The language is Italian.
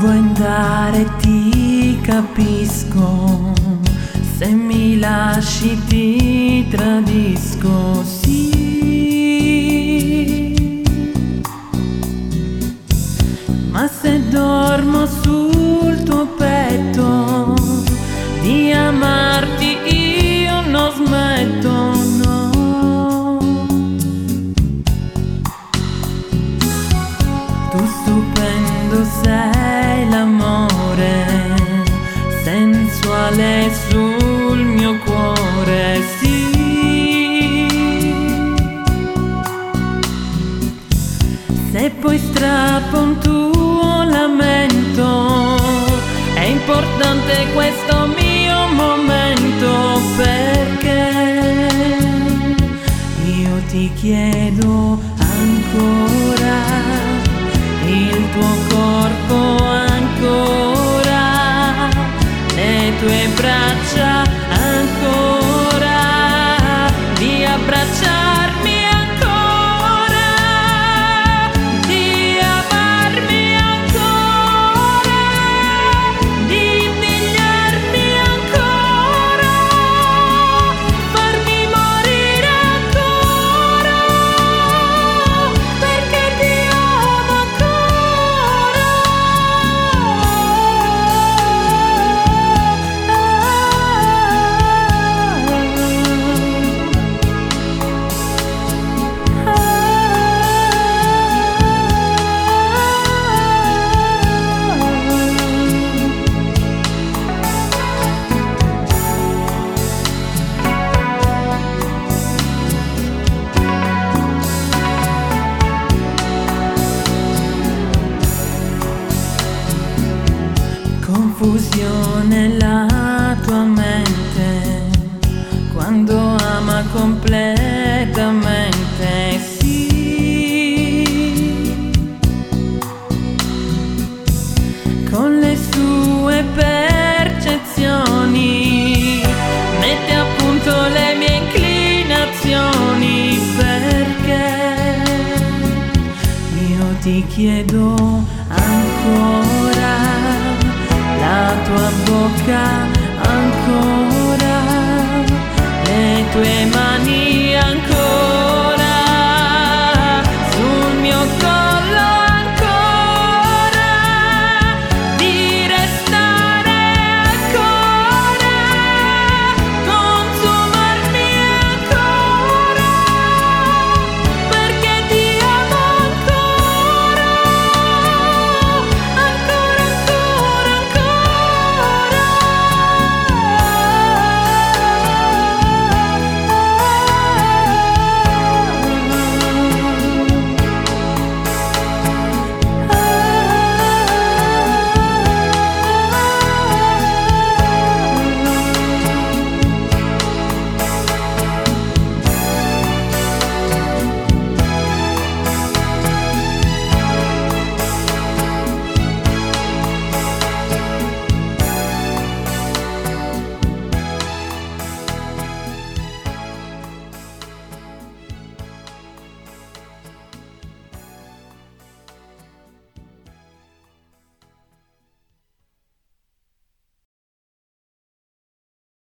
vuoi andare ti capisco, se mi lasci ti tradisco, sì. Ma se dormo sul tuo petto di amarti io non smetto, no. Tu stupendo sei, l'amore sensuale sul mio cuore, sì. Se poi strappo un tuo lamento, è importante questo mio momento, perché io ti chiedo ancora, il tuo corpo ancora, le tue braccia ancora, di abbracciarmi ancora, di amarmi ancora, di impigliarmi ancora, farmi morire ancora, perché ti amo ancora. Confusione la tua mente quando ama completamente, sì. Con le sue percezioni mette a punto le mie inclinazioni, perché io ti chiedo ancora, la tua bocca ancora, le tue mani